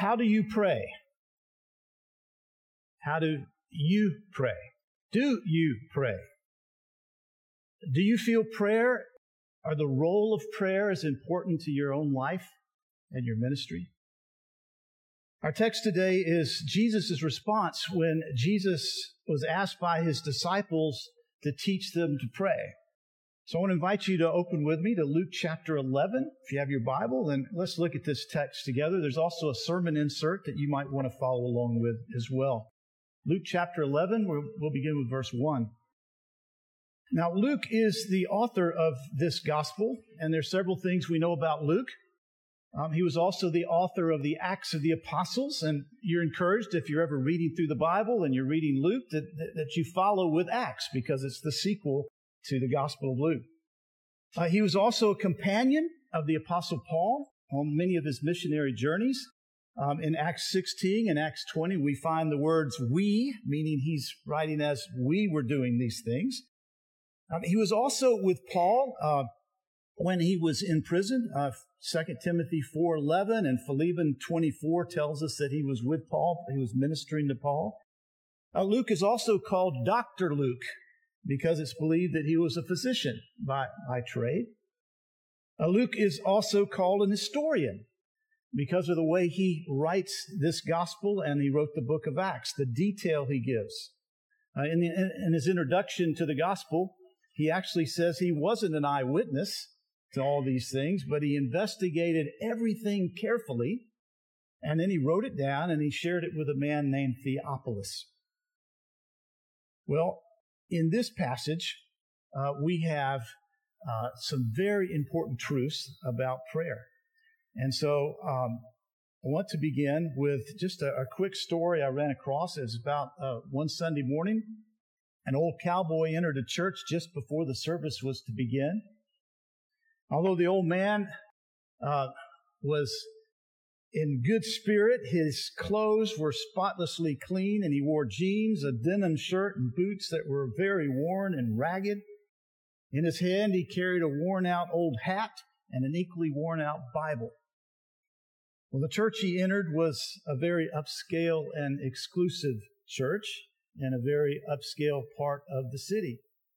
how do you pray? How do you pray? Do you pray? Do you feel prayer or the role of prayer is important to your own life and your ministry? Our text today is Jesus' response when Jesus was asked by his disciples to teach them to pray. So I want to invite you to open with me to Luke chapter 11. If you have your Bible, then let's look at this text together. There's also a sermon insert that you might want to follow along with as well. Luke chapter 11, we'll begin with verse 1. Now, Luke is the author of this gospel, and there's several things we know about Luke. He was also the author of the Acts of the Apostles, and you're encouraged if you're ever reading through the Bible and you're reading Luke that you follow with Acts because it's the sequel to the Gospel of Luke. He was also a companion of the Apostle Paul on many of his missionary journeys. In Acts 16 and Acts 20, we find the words we, meaning he's writing as we were doing these things. He was also with Paul when he was in prison. 2 Timothy 4:11 and Philemon 24 tells us that he was with Paul. He was ministering to Paul. Luke is also called Dr. Luke because it's believed that he was a physician by trade. Luke is also called an historian because of the way he writes this gospel, and he wrote the book of Acts, the detail he gives. In his introduction to the gospel, he actually says he wasn't an eyewitness to all these things, but he investigated everything carefully, and then he wrote it down, and he shared it with a man named Theophilus. Well, in this passage, we have some very important truths about prayer. And so I want to begin with just a quick story I ran across. It's about one Sunday morning. An old cowboy entered a church just before the service was to begin. Although the old man was in good spirit, his clothes were spotlessly clean, and he wore jeans, a denim shirt, and boots that were very worn and ragged. In his hand, he carried a worn-out old hat and an equally worn-out Bible. Well, the church he entered was a very upscale and exclusive church in a very upscale part of the city.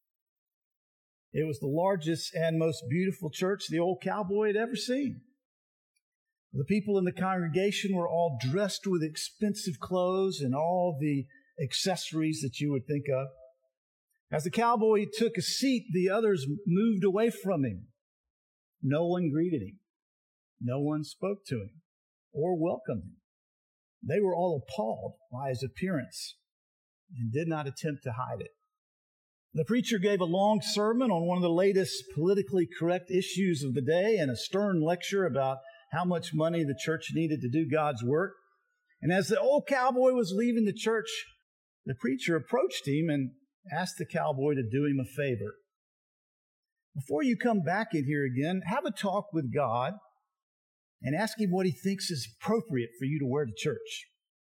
It was the largest and most beautiful church the old cowboy had ever seen. The people in the congregation were all dressed with expensive clothes and all the accessories that you would think of. As the cowboy took a seat, the others moved away from him. No one greeted him. No one spoke to him or welcomed him. They were all appalled by his appearance and did not attempt to hide it. The preacher gave a long sermon on one of the latest politically correct issues of the day and a stern lecture about how much money the church needed to do God's work. And as the old cowboy was leaving the church, the preacher approached him and asked the cowboy to do him a favor. Before you come back in here again, have a talk with God and ask him what he thinks is appropriate for you to wear to church.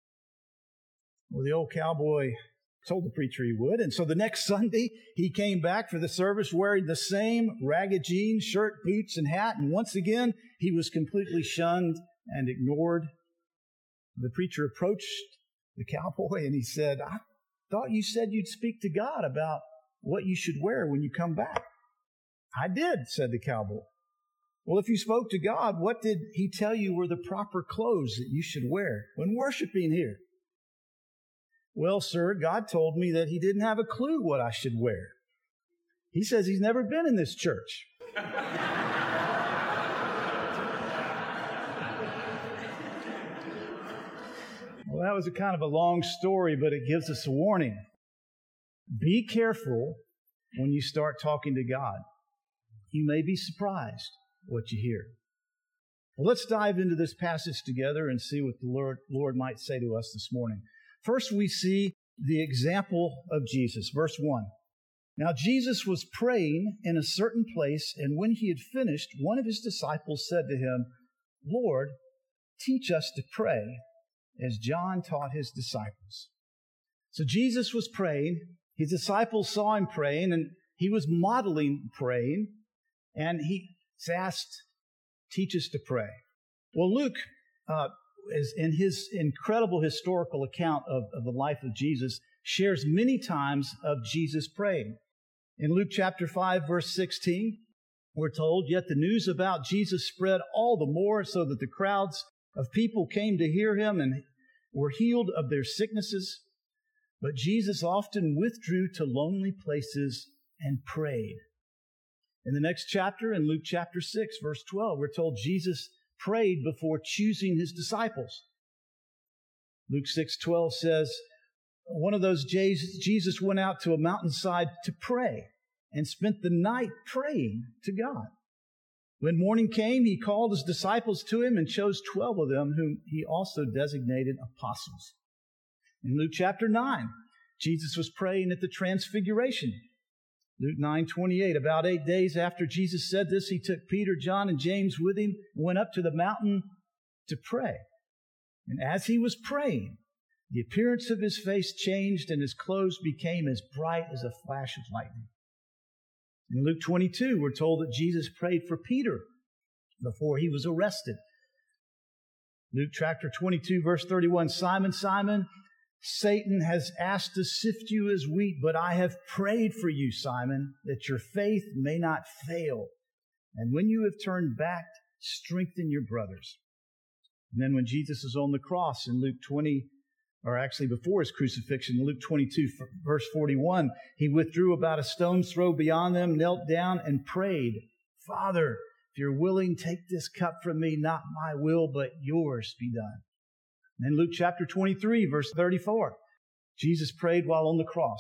Well, the old cowboy told the preacher he would, and so the next Sunday, he came back for the service wearing the same ragged jeans, shirt, boots, and hat, and once again, he was completely shunned and ignored. The preacher approached the cowboy and he said, "I thought you said you'd speak to God about what you should wear when you come back." "I did," said the cowboy. "Well, if you spoke to God, what did he tell you were the proper clothes that you should wear when worshiping here?" "Well, sir, God told me that he didn't have a clue what I should wear. He says he's never been in this church." Well, that was a kind of a long story, but it gives us a warning. Be careful when you start talking to God. You may be surprised what you hear. Well, let's dive into this passage together and see what the Lord might say to us this morning. First, we see the example of Jesus. Verse 1. Now, Jesus was praying in a certain place, and when he had finished, one of his disciples said to him, "Lord, teach us to pray, as John taught his disciples." So Jesus was praying. His disciples saw him praying, and he was modeling praying, and he's asked, "Teach us to pray." Well, Luke is in his incredible historical account of the life of Jesus, shares many times of Jesus praying. In Luke chapter 5, verse 16, we're told, "Yet the news about Jesus spread all the more, so that the crowds of people came to hear him and were healed of their sicknesses. But Jesus often withdrew to lonely places and prayed." In the next chapter, in Luke chapter 6, verse 12, we're told Jesus prayed before choosing his disciples. Luke 6:12 says, one of those days, Jesus went out to a mountainside to pray and spent the night praying to God. When morning came, he called his disciples to him and chose 12 of them, whom he also designated apostles. In Luke chapter 9, Jesus was praying at the Transfiguration. Luke 9:28, about 8 days after Jesus said this, he took Peter, John, and James with him and went up to the mountain to pray. And as he was praying, the appearance of his face changed and his clothes became as bright as a flash of lightning. In Luke 22, we're told that Jesus prayed for Peter before he was arrested. Luke chapter 22, verse 31, "Simon, Simon, Satan has asked to sift you as wheat, but I have prayed for you, Simon, that your faith may not fail. And when you have turned back, strengthen your brothers." And then when Jesus is on the cross in Luke 20, or actually before his crucifixion, in Luke 22, verse 41, he withdrew about a stone's throw beyond them, knelt down, and prayed, "Father, if you're willing, take this cup from me, not my will, but yours be done." And in Luke chapter 23, verse 34, Jesus prayed while on the cross.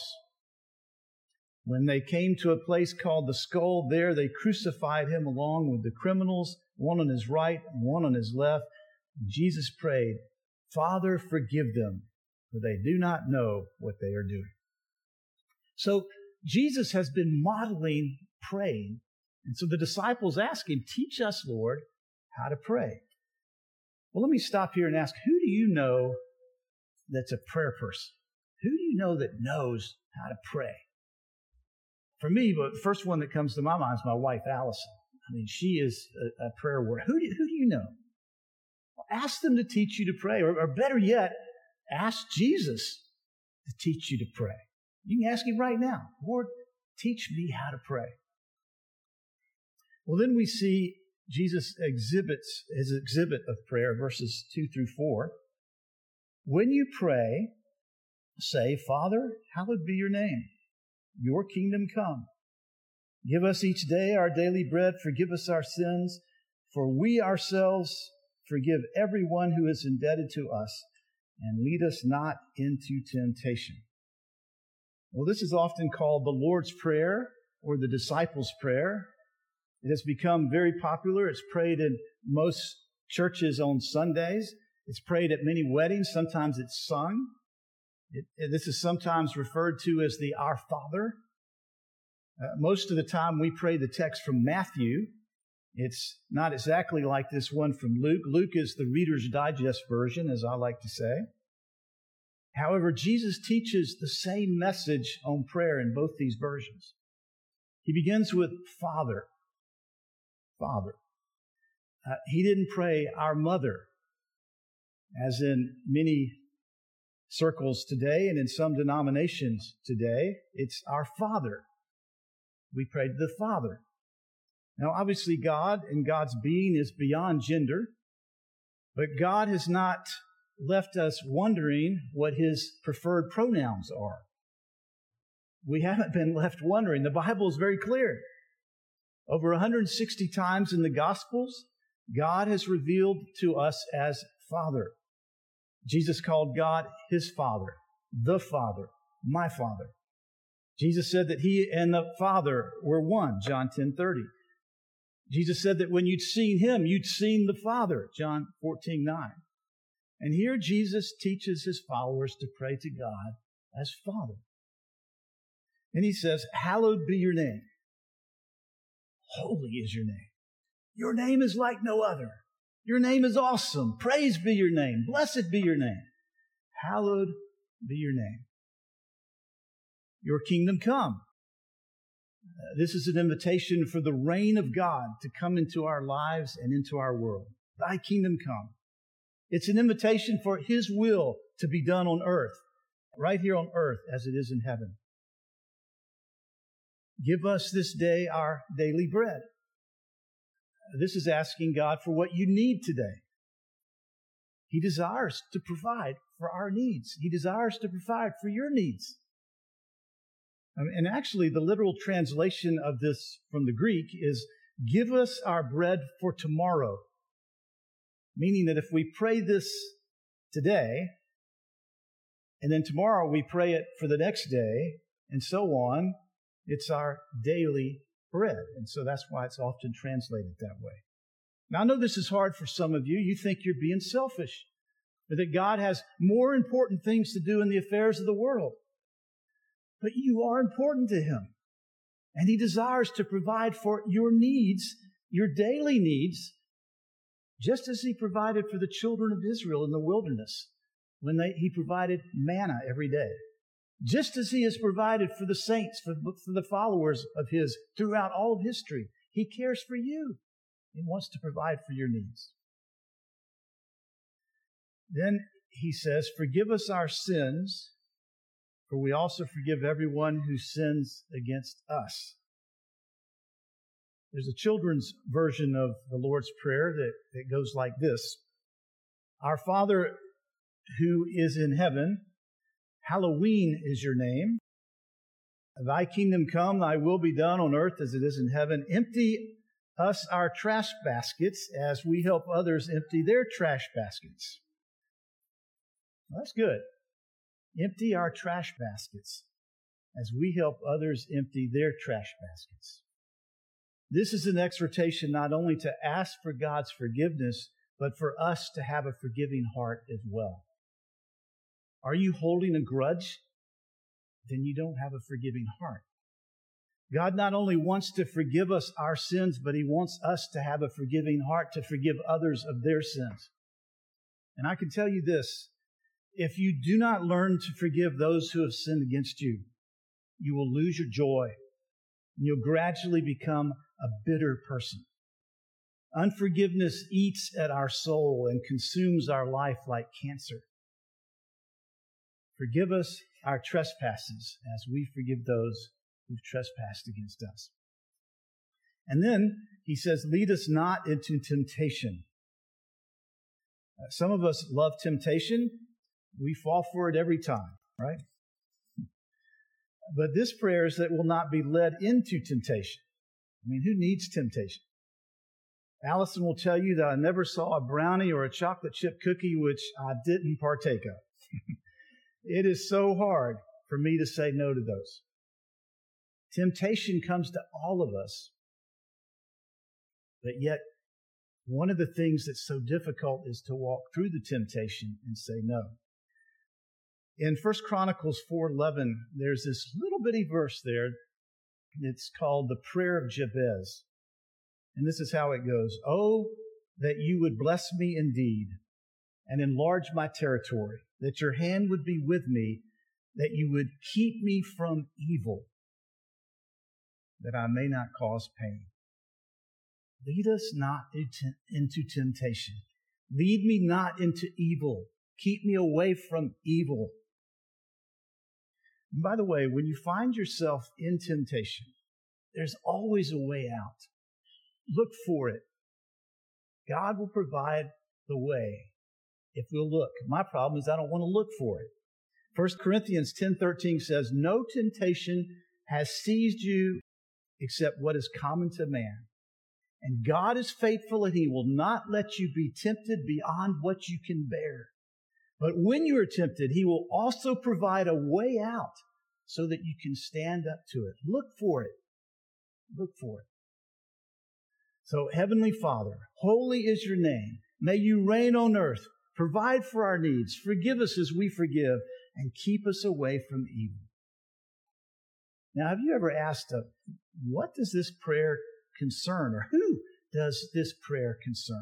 When they came to a place called the Skull, there they crucified him along with the criminals, one on his right and one on his left. And Jesus prayed, "Father, forgive them, for they do not know what they are doing." So Jesus has been modeling praying. And so the disciples ask him, "Teach us, Lord, how to pray." Well, let me stop here and ask, who do you know that's a prayer person? Who do you know that knows how to pray? For me, the first one that comes to my mind is my wife, Allison. I mean, she is a prayer warrior. Who do you know? Well, ask them to teach you to pray, or better yet, ask Jesus to teach you to pray. You can ask him right now, "Lord, teach me how to pray." Well, then we see Jesus exhibits his exhibit of prayer, verses 2 through 4. "When you pray, say, 'Father, hallowed be your name. Your kingdom come. Give us each day our daily bread. Forgive us our sins, for we ourselves forgive everyone who is indebted to us. And lead us not into temptation.'" Well, this is often called the Lord's Prayer or the disciples' prayer. It has become very popular. It's prayed in most churches on Sundays. It's prayed at many weddings. Sometimes it's sung. This is sometimes referred to as the Our Father. Most of the time we pray the text from Matthew. It's not exactly like this one from Luke. Luke is the Reader's Digest version, as I like to say. However, Jesus teaches the same message on prayer in both these versions. He begins with Father. Father. He didn't pray Our Mother, as in many circles today and in some denominations today. It's Our Father. We prayed the Father. Now, obviously, God and God's being is beyond gender, but God has not left us wondering what his preferred pronouns are. We haven't been left wondering. The Bible is very clear. Over 160 times in the Gospels, God has revealed to us as Father. Jesus called God his Father, the Father, my Father. Jesus said that he and the Father were one, John 10:30. Jesus said that when you'd seen him, you'd seen the Father, John 14:9. And here Jesus teaches his followers to pray to God as Father. And he says, "Hallowed be your name. Holy is your name. Your name is like no other. Your name is awesome. Praise be your name. Blessed be your name. Hallowed be your name. Your kingdom come." This is an invitation for the reign of God to come into our lives and into our world. Thy kingdom come. It's an invitation for His will to be done on earth, right here on earth as it is in heaven. Give us this day our daily bread. This is asking God for what you need today. He desires to provide for our needs. He desires to provide for your needs. And actually, the literal translation of this from the Greek is, give us our bread for tomorrow. Meaning that if we pray this today, and then tomorrow we pray it for the next day, and so on, it's our daily bread. And so that's why it's often translated that way. Now, I know this is hard for some of you. You think you're being selfish, or that God has more important things to do in the affairs of the world. But you are important to Him. And He desires to provide for your needs, your daily needs, just as He provided for the children of Israel in the wilderness when He provided manna every day. Just as He has provided for the saints, for the followers of His throughout all of history. He cares for you. He wants to provide for your needs. Then He says, forgive us our sins, for we also forgive everyone who sins against us. There's a children's version of the Lord's Prayer that goes like this. Our Father who is in heaven, hallowed is your name. Thy kingdom come, thy will be done on earth as it is in heaven. Empty us our trash baskets as we help others empty their trash baskets. Well, that's good. Empty our trash baskets as we help others empty their trash baskets. This is an exhortation not only to ask for God's forgiveness, but for us to have a forgiving heart as well. Are you holding a grudge? Then you don't have a forgiving heart. God not only wants to forgive us our sins, but He wants us to have a forgiving heart to forgive others of their sins. And I can tell you this, if you do not learn to forgive those who have sinned against you, you will lose your joy. And you'll gradually become a bitter person. Unforgiveness eats at our soul and consumes our life like cancer. Forgive us our trespasses as we forgive those who've trespassed against us. And then He says, lead us not into temptation. Some of us love temptation. We fall for it every time, right? But this prayer is that we'll not be led into temptation. I mean, who needs temptation? Allison will tell you that I never saw a brownie or a chocolate chip cookie which I didn't partake of. It is so hard for me to say no to those. Temptation comes to all of us. But yet, one of the things that's so difficult is to walk through the temptation and say no. In 1 Chronicles 4:11, there's this little bitty verse there. It's called the Prayer of Jabez. And this is how it goes. Oh, that you would bless me indeed and enlarge my territory, that your hand would be with me, that you would keep me from evil, that I may not cause pain. Lead us not into temptation. Lead me not into evil. Keep me away from evil. And by the way, when you find yourself in temptation, there's always a way out. Look for it. God will provide the way if we'll look. My problem is I don't want to look for it. 1 Corinthians 10:13 says, no temptation has seized you except what is common to man. And God is faithful, and He will not let you be tempted beyond what you can bear. But when you are tempted, He will also provide a way out so that you can stand up to it. Look for it. Look for it. So, Heavenly Father, holy is your name. May you reign on earth. Provide for our needs. Forgive us as we forgive, and keep us away from evil. Now, have you ever asked, what does this prayer concern, or who does this prayer concern?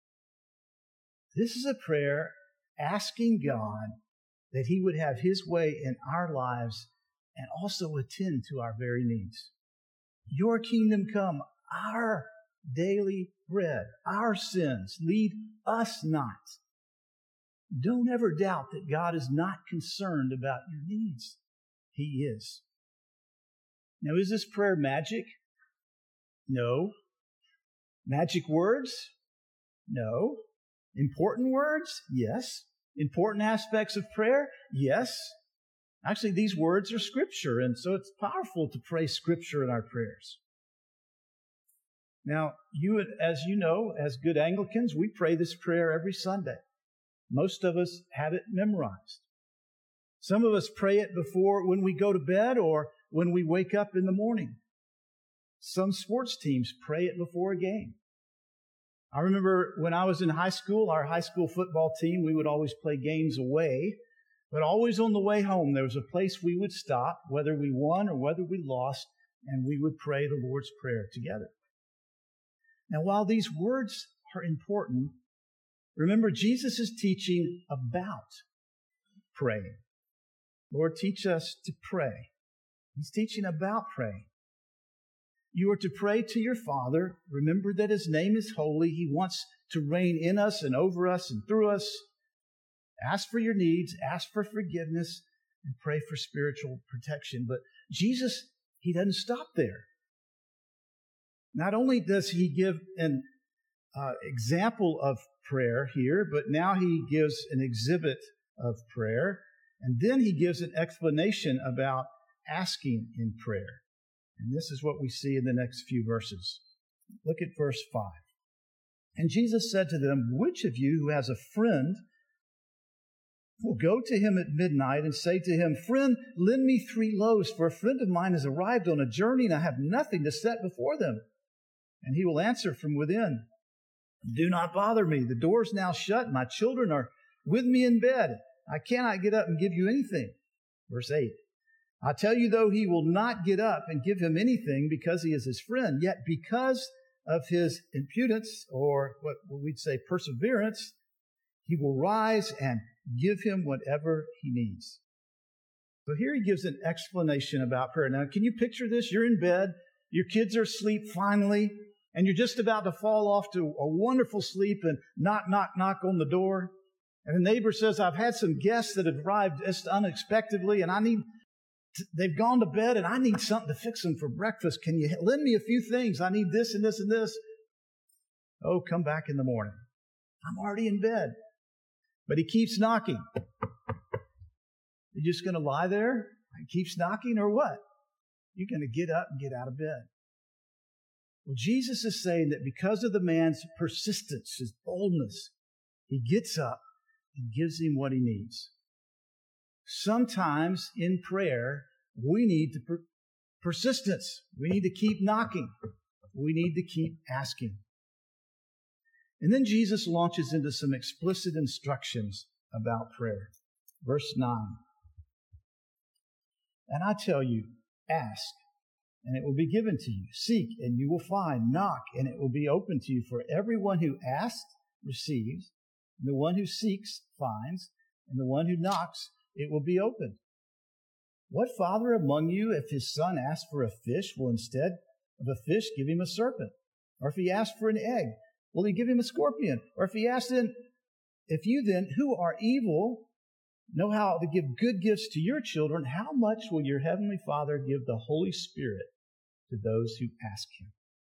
This is a prayer asking God that He would have His way in our lives and also attend to our very needs. Your kingdom come, our daily bread, our sins, lead us not Don't ever doubt that God is not concerned about your needs. He is. Now, is this prayer magic? No. Magic words? No. Important words? Yes. Important aspects of prayer? Yes. Actually, these words are Scripture, and so it's powerful to pray Scripture in our prayers. Now, as you know, as good Anglicans, we pray this prayer every Sunday. Most of us have it memorized. Some of us pray it before when we go to bed or when we wake up in the morning. Some sports teams pray it before a game. I remember when I was in high school, our high school football team, we would always play games away. But always on the way home, there was a place we would stop, whether we won or whether we lost, and we would pray the Lord's Prayer together. Now, while these words are important, remember Jesus is teaching about praying. Lord, teach us to pray. He's teaching about praying. You are to pray to your Father. Remember that His name is holy. He wants to reign in us and over us and through us. Ask for your needs, ask for forgiveness, and pray for spiritual protection. But Jesus, He doesn't stop there. Not only does He give an example of prayer here, but now He gives an exhibit of prayer. And then He gives an explanation about asking in prayer. And this is what we see in the next few verses. Look at verse 5. And Jesus said to them, "Which of you who has a friend will go to him at midnight and say to him, 'Friend, lend me 3 loaves, for a friend of mine has arrived on a journey and I have nothing to set before them?' And he will answer from within, 'Do not bother me. The door is now shut. My children are with me in bed. I cannot get up and give you anything.'" Verse 8. "I tell you, though he will not get up and give him anything because he is his friend, yet because of his impudence, or what we'd say perseverance, he will rise and give him whatever he needs." So here he gives an explanation about prayer. Now, can you picture this? You're in bed, your kids are asleep finally, and you're just about to fall off to a wonderful sleep, and knock, knock, knock on the door. And the neighbor says, "I've had some guests that have arrived just unexpectedly, and they've gone to bed, and I need something to fix them for breakfast. Can you lend me a few things? I need this and this and this." "Oh, come back in the morning. I'm already in bed." But he keeps knocking. You're just going to lie there? He keeps knocking, or what? You're going to get up and get out of bed. Well, Jesus is saying that because of the man's persistence, his boldness, he gets up and gives him what he needs. Sometimes in prayer, we need persistence. We need to keep knocking. We need to keep asking. And then Jesus launches into some explicit instructions about prayer. Verse 9. "And I tell you, ask, and it will be given to you. Seek, and you will find. Knock, and it will be opened to you. For everyone who asks receives, and the one who seeks finds, and the one who knocks, it will be opened. What father among you, if his son asks for a fish, will instead of a fish give him a serpent? Or if he asks for an egg, will he give him a scorpion? Or if you then, who are evil, know how to give good gifts to your children, how much will your heavenly Father give the Holy Spirit to those who ask Him?"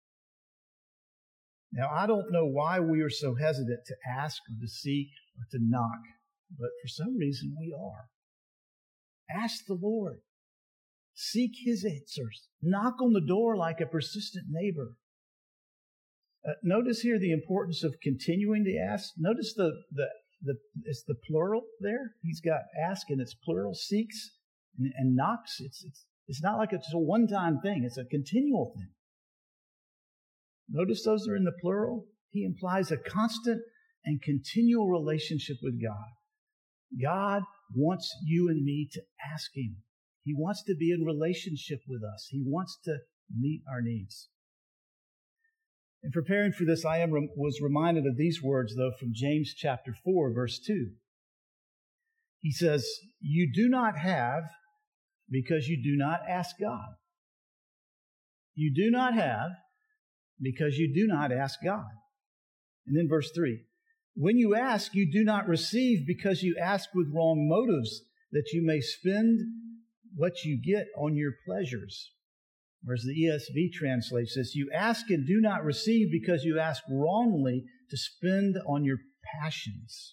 Now, I don't know why we are so hesitant to ask or to seek or to knock, but for some reason we are. Ask the Lord. Seek His answers. Knock on the door like a persistent neighbor. Notice here the importance of continuing to ask. Notice it's the plural there. He's got ask and it's plural. Seeks and knocks. It's not like it's a one-time thing. It's a continual thing. Notice those are in the plural. He implies a constant and continual relationship with God. God wants you and me to ask Him. He wants to be in relationship with us. He wants to meet our needs. In preparing for this, I was reminded of these words, though, from James chapter 4, verse 2. He says, "You do not have because you do not ask God." You do not have because you do not ask God. And then verse 3, When you ask, you do not receive because you ask with wrong motives, that you may spend what you get on your pleasures. Whereas the ESV translates this, you ask and do not receive because you ask wrongly to spend on your passions.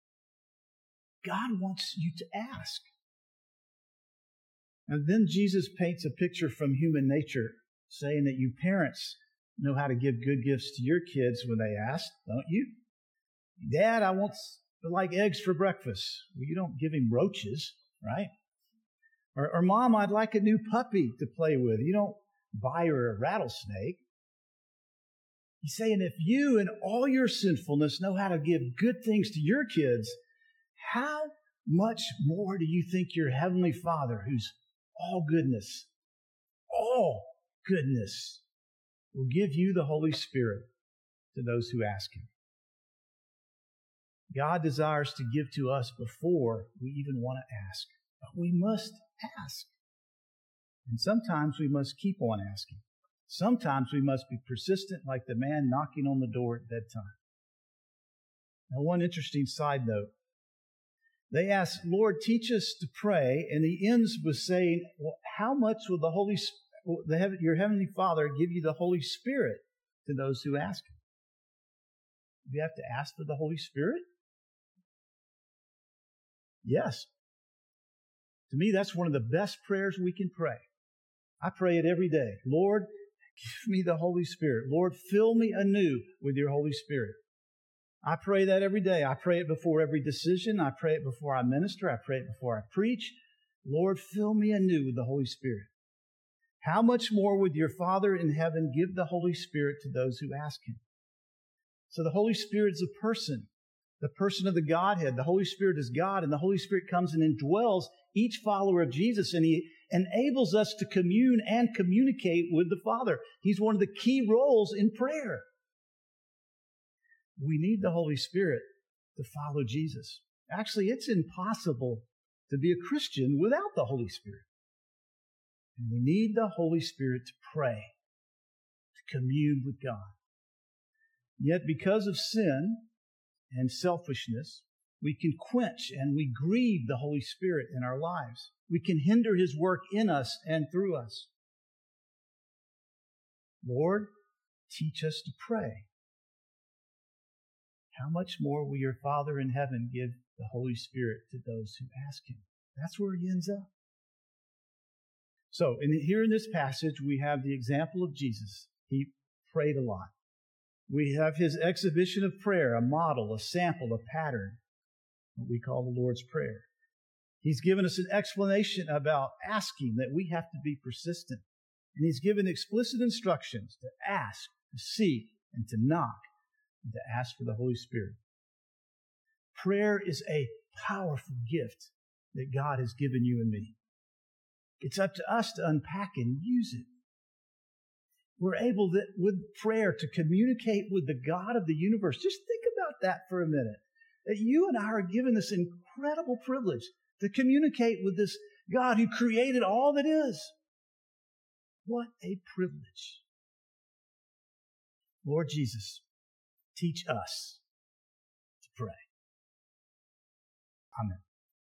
God wants you to ask. And then Jesus paints a picture from human nature, saying that you parents know how to give good gifts to your kids when they ask, don't you? Dad, I want like eggs for breakfast. Well, you don't give him roaches, right? Or Mom, I'd like a new puppy to play with. You don't buy her a rattlesnake. He's saying if you in all your sinfulness know how to give good things to your kids, how much more do you think your Heavenly Father, who's all goodness, will give you the Holy Spirit to those who ask Him? God desires to give to us before we even want to ask. But we must ask. And sometimes we must keep on asking. Sometimes we must be persistent like the man knocking on the door at bedtime. Now, one interesting side note. They ask, Lord, teach us to pray, and he ends with saying, well, how much will your Heavenly Father give you the Holy Spirit to those who ask Him? Do you have to ask for the Holy Spirit? Yes. To me, that's one of the best prayers we can pray. I pray it every day. Lord, give me the Holy Spirit. Lord, fill me anew with your Holy Spirit. I pray that every day. I pray it before every decision. I pray it before I minister. I pray it before I preach. Lord, fill me anew with the Holy Spirit. How much more would your Father in heaven give the Holy Spirit to those who ask Him? So the Holy Spirit is a person, the person of the Godhead. The Holy Spirit is God, and the Holy Spirit comes and indwells each follower of Jesus, and He enables us to commune and communicate with the Father. He's one of the key roles in prayer. We need the Holy Spirit to follow Jesus. Actually, it's impossible to be a Christian without the Holy Spirit. And we need the Holy Spirit to pray, to commune with God. Yet because of sin and selfishness, we can quench and we grieve the Holy Spirit in our lives. We can hinder His work in us and through us. Lord, teach us to pray. How much more will your Father in heaven give the Holy Spirit to those who ask Him? That's where He ends up. So, here in this passage, we have the example of Jesus. He prayed a lot. We have His exhibition of prayer, a model, a sample, a pattern, what we call the Lord's Prayer. He's given us an explanation about asking, that we have to be persistent. And He's given explicit instructions to ask, to seek, and to knock, and to ask for the Holy Spirit. Prayer is a powerful gift that God has given you and me. It's up to us to unpack and use it. We're able with prayer to communicate with the God of the universe. Just think about that for a minute. That you and I are given this incredible privilege to communicate with this God who created all that is. What a privilege. Lord Jesus, teach us to pray. Amen.